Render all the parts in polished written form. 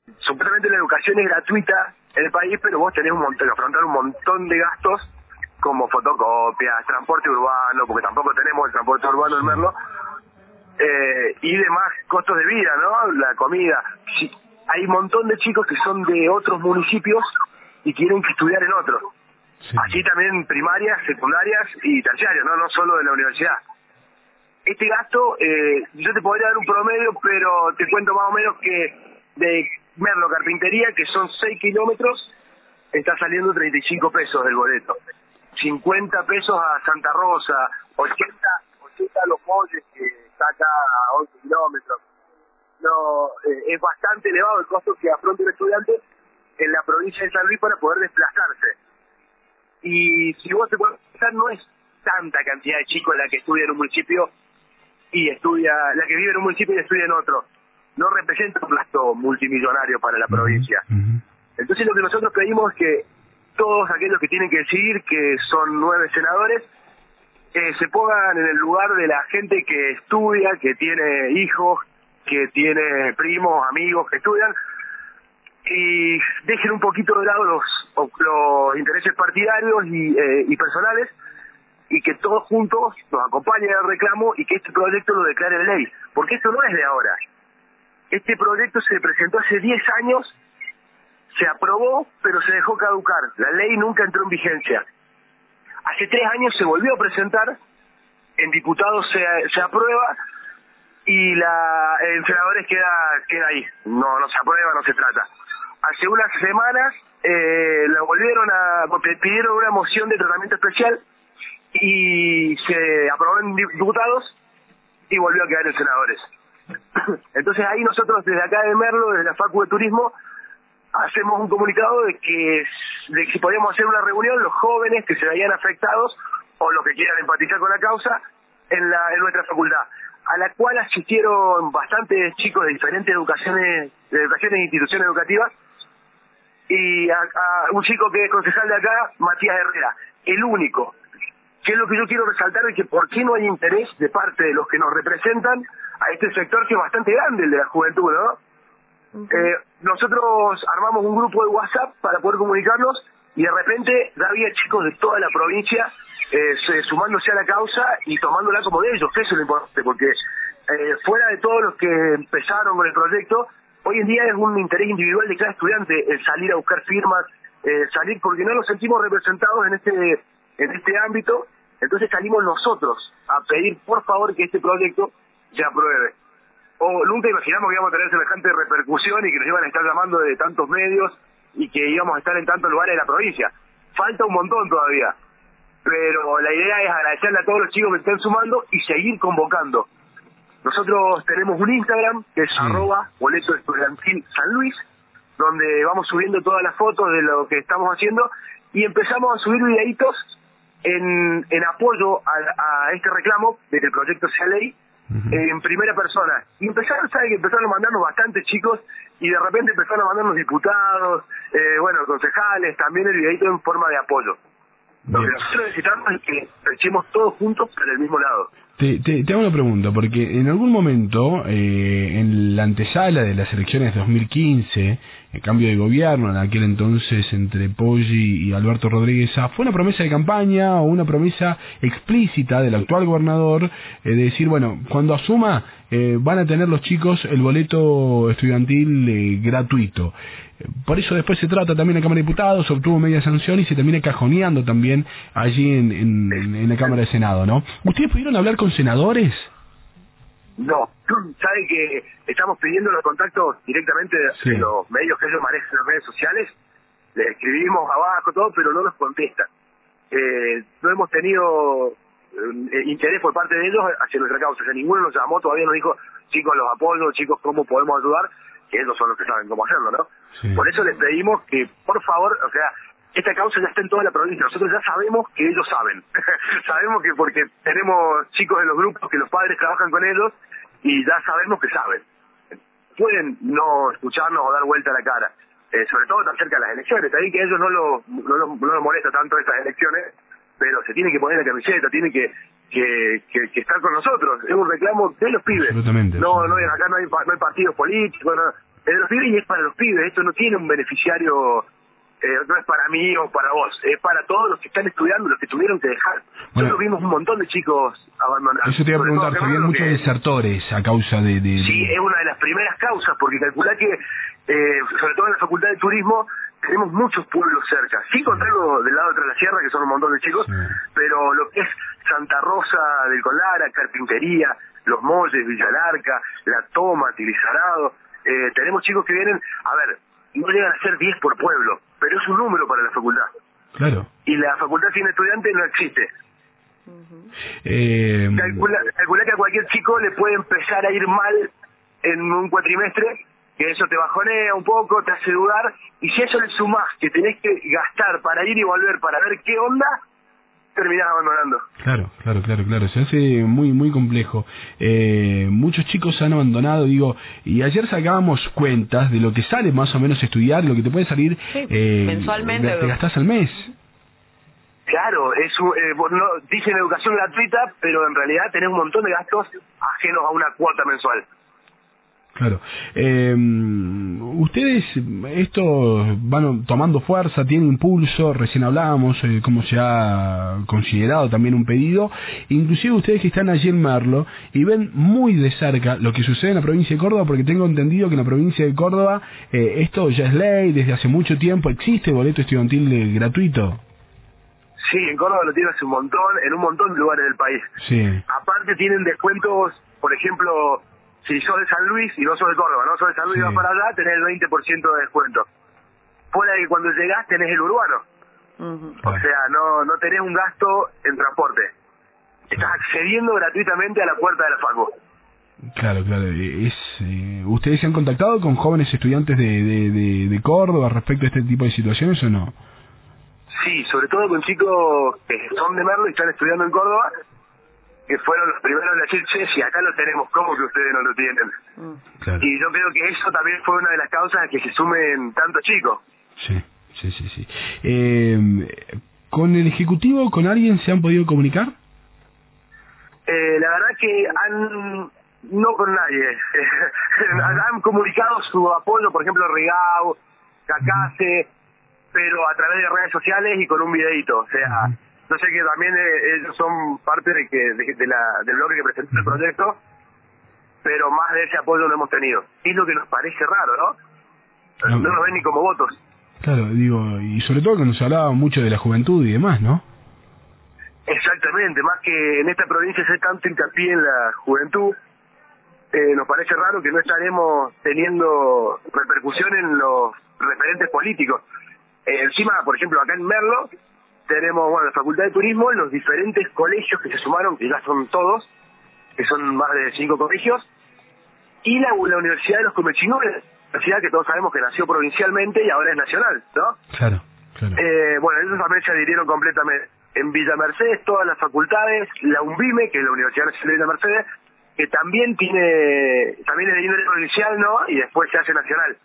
Supuestamente la educación es gratuita en el país, pero vos tenés que afrontar un montón de gastos como fotocopias, transporte urbano, porque tampoco tenemos el transporte urbano en Merlo, y demás costos de vida, ¿no? La comida. Sí, hay un montón de chicos que son de otros municipios y tienen que estudiar en otros. Sí. Así también primarias, secundarias y terciarias, no solo de la universidad. Este gasto, yo te podría dar un promedio, pero te cuento más o menos que de Merlo Carpintería, que son 6 kilómetros, está saliendo 35 pesos el boleto. 50 pesos a Santa Rosa, 80 a Los Molles, que está acá a 11 kilómetros. No, es bastante elevado el costo que afronta un estudiante en la provincia de San Luis para poder desplazarse. Y si vos te pones a pensar, no es tanta cantidad de chicos la que estudia en un municipio y la que vive en un municipio y estudia en otro. No representa un gasto multimillonario para la provincia. Entonces lo que nosotros pedimos es que todos aquellos que tienen que decidir, que son 9 senadores, se pongan en el lugar de la gente que estudia, que tiene hijos, que tiene primos, amigos que estudian, y dejen un poquito de lado los intereses partidarios y personales, y que todos juntos nos acompañen al reclamo y que este proyecto lo declare ley, porque esto no es de ahora. Este proyecto se presentó hace 10 años, se aprobó, pero se dejó caducar. La ley nunca entró en vigencia. Hace 3 años se volvió a presentar, en diputados se aprueba y en senadores queda ahí. No se aprueba, no se trata. Hace unas semanas la pidieron una moción de tratamiento especial y se aprobó en diputados y volvió a quedar en senadores. Entonces ahí nosotros desde acá de Merlo, desde la Facu de Turismo, hacemos un comunicado de que si podíamos hacer una reunión, los jóvenes que se veían afectados o los que quieran empatizar con la causa en nuestra facultad, a la cual asistieron bastantes chicos de diferentes educaciones e instituciones educativas, y a un chico que es concejal de acá, Matías Herrera, el único. ¿Qué es lo que yo quiero resaltar? Es que por qué no hay interés de parte de los que nos representan a este sector que es bastante grande, el de la juventud, ¿no? Nosotros armamos un grupo de WhatsApp para poder comunicarnos y de repente ya había chicos de toda la provincia sumándose a la causa y tomándola como de ellos, que eso es lo importante, porque fuera de todos los que empezaron con el proyecto, hoy en día es un interés individual de cada estudiante el salir a buscar firmas, salir porque no nos sentimos representados en este ámbito, entonces salimos nosotros a pedir por favor que este proyecto se apruebe. Nunca imaginamos que íbamos a tener semejante repercusión y que nos iban a estar llamando de tantos medios y que íbamos a estar en tantos lugares de la provincia. Falta un montón todavía, pero la idea es agradecerle a todos los chicos que estén sumando y seguir convocando. Nosotros tenemos un Instagram que es @boleto estudiantil San Luis, donde vamos subiendo todas las fotos de lo que estamos haciendo y empezamos a subir videitos en apoyo a este reclamo de que el proyecto sea ley, en primera persona. Y empezaron a mandarnos bastantes chicos y de repente empezaron a mandarnos diputados, concejales, también el videito en forma de apoyo. Lo que nosotros necesitamos es que echemos todos juntos por el mismo lado. Te hago una pregunta, porque en algún momento, en la antesala de las elecciones de 2015, el cambio de gobierno, en aquel entonces entre Poggi y Alberto Rodríguez, ¿fue una promesa de campaña o una promesa explícita del actual gobernador de decir, bueno, cuando asuma van a tener los chicos el boleto estudiantil gratuito? Por eso después se trata también en la Cámara de Diputados, obtuvo media sanción y se termina cajoneando también allí en la Cámara de Senado, ¿no? ¿Ustedes pudieron hablar con senadores? No, saben que estamos pidiendo los contactos directamente de los medios que ellos manejan en las redes sociales, les escribimos abajo todo, pero no nos contestan. No hemos tenido interés por parte de ellos hacia nuestra causa, o sea, ninguno nos llamó, todavía nos dijo, chicos, los apoyo, chicos, ¿cómo podemos ayudar? Que ellos son los que saben cómo hacerlo, ¿no? Sí. Por eso les pedimos que, por favor, o sea, esta causa ya está en toda la provincia, nosotros ya sabemos que ellos saben, sabemos que porque tenemos chicos en los grupos que los padres trabajan con ellos y ya sabemos que saben. Pueden no escucharnos o dar vuelta a la cara, sobre todo tan cerca de las elecciones, también que a ellos no lo molesta tanto estas elecciones, pero se tiene que poner la camiseta, tiene que estar con nosotros, es un reclamo de los pibes. Absolutamente. No, acá no hay partidos políticos, no. Es de los pibes y es para los pibes. Esto no tiene un beneficiario, no es para mí o para vos, es para todos los que están estudiando, los que tuvieron que dejar. Bueno, nosotros vimos un montón de chicos abandonados. Eso te iba a preguntar, se habían muchos desertores a causa de... Sí, es una de las primeras causas, porque calculá que, sobre todo en la Facultad de Turismo, tenemos muchos pueblos cerca. Sin contarlo del lado de la sierra, que son un montón de chicos, pero lo que es Santa Rosa del Colara, Carpintería, Los Molles, Villalarca, La Toma, Tilizarado, tenemos chicos que vienen, a ver, no llegan a ser 10 por pueblo, pero es un número para la facultad. Claro. Y la facultad sin estudiantes no existe. Calcula que a cualquier chico le puede empezar a ir mal en un cuatrimestre, que eso te bajonea un poco, te hace dudar, y si a eso le sumás que tenés que gastar para ir y volver para ver qué onda, terminás abandonando. Claro, se hace muy complejo. Muchos chicos han abandonado, digo, y ayer sacábamos cuentas de lo que sale más o menos estudiar, lo que te puede salir mensualmente. Te gastás al mes. Claro, dicen educación gratuita, pero en realidad tenés un montón de gastos ajenos a una cuota mensual. Claro. Ustedes, esto van tomando fuerza, tienen impulso, recién hablábamos, cómo se ha considerado también un pedido, inclusive ustedes que están allí en Merlo y ven muy de cerca lo que sucede en la provincia de Córdoba, porque tengo entendido que en la provincia de Córdoba esto ya es ley, desde hace mucho tiempo existe boleto estudiantil gratuito. Sí, en Córdoba lo tiene hace un montón, en un montón de lugares del país. Sí. Aparte tienen descuentos, por ejemplo, si sos de San Luis y no sos de Córdoba, no sos de San Luis y vas para allá, tenés el 20% de descuento. Fuera de que cuando llegás tenés el urbano. O sea, no tenés un gasto en transporte. Estás accediendo gratuitamente a la puerta de la facu. Claro. ¿Ustedes se han contactado con jóvenes estudiantes de Córdoba respecto a este tipo de situaciones o no? Sí, sobre todo con chicos que son de Merlo y están estudiando en Córdoba, que fueron los primeros en decir, che, si acá lo tenemos, ¿cómo que ustedes no lo tienen? Claro. Y yo creo que eso también fue una de las causas a que se sumen tantos chicos. Sí. ¿Con el Ejecutivo, con alguien se han podido comunicar? La verdad que no con nadie. Han comunicado su apoyo, por ejemplo, Rigau, Cacase, pero a través de redes sociales y con un videíto. O sea, yo sé que también ellos son parte del bloque que presentó el proyecto, pero más de ese apoyo no hemos tenido. Es lo que nos parece raro, ¿no? No nos ven ni como votos. Claro, digo, y sobre todo que nos hablaba mucho de la juventud y demás, ¿no? Exactamente, más que en esta provincia se hace tanto hincapié en la juventud, nos parece raro que no estaremos teniendo repercusión en los referentes políticos. Encima, por ejemplo, acá en Merlo tenemos, la Facultad de Turismo, los diferentes colegios que se sumaron, que ya son todos, que son más de 5 colegios, y la Universidad de los Comechingones, universidad que todos sabemos que nació provincialmente y ahora es nacional, ¿no? Claro. Ellos también se adhirieron completamente. En Villa Mercedes, todas las facultades, la UNVIME, que es la Universidad Nacional de Villa Mercedes, que también es de índole provincial, ¿no? Y después se hace nacional.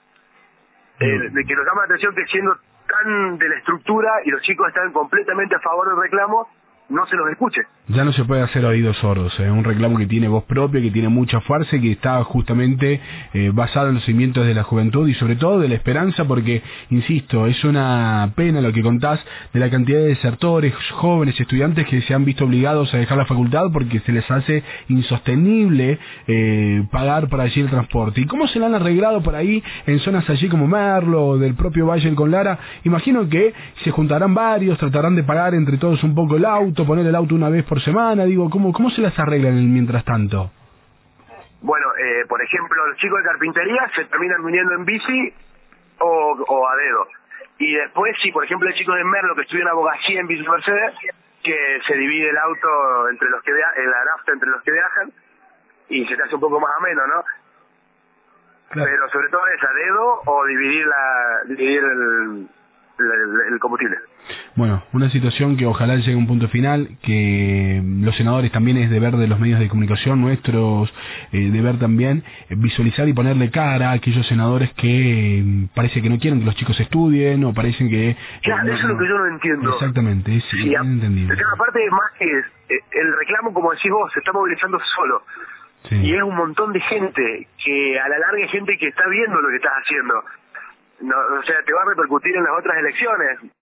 De que nos llama la atención que siendo tan de la estructura y los chicos están completamente a favor del reclamo, no se los escuche. Ya no se puede hacer oídos sordos, un reclamo que tiene voz propia, que tiene mucha fuerza y que está justamente basado en los cimientos de la juventud y sobre todo de la esperanza, porque, insisto, es una pena lo que contás de la cantidad de desertores, jóvenes, estudiantes que se han visto obligados a dejar la facultad porque se les hace insostenible pagar para allí el transporte. ¿Y cómo se lo han arreglado por ahí en zonas allí como Merlo o del propio Valle del Conlara? Imagino que se juntarán varios, tratarán de pagar entre todos un poco el auto, poner el auto una vez por semana, digo, ¿cómo se las arreglan mientras tanto? Bueno, por ejemplo, los chicos de carpintería se terminan viniendo en bici o a dedo. Y después, si por ejemplo hay chicos de Merlo que estudian abogacía en Villa Mercedes, que se divide el auto entre los que la nafta entre los que viajan, y se te hace un poco más ameno, ¿no? Claro. Pero sobre todo es a dedo o dividir el combustible. Bueno, una situación que ojalá llegue a un punto final, que los senadores también es deber de los medios de comunicación nuestros, deber también visualizar y ponerle cara a aquellos senadores que parece que no quieren que los chicos estudien o parecen que... Claro, eso es lo que yo no entiendo. Exactamente, es inentendible. Aparte, más que el reclamo, como decís vos, se está movilizando solo. Sí. Y es un montón de gente, que a la larga es gente que está viendo lo que estás haciendo. No, o sea, te va a repercutir en las otras elecciones.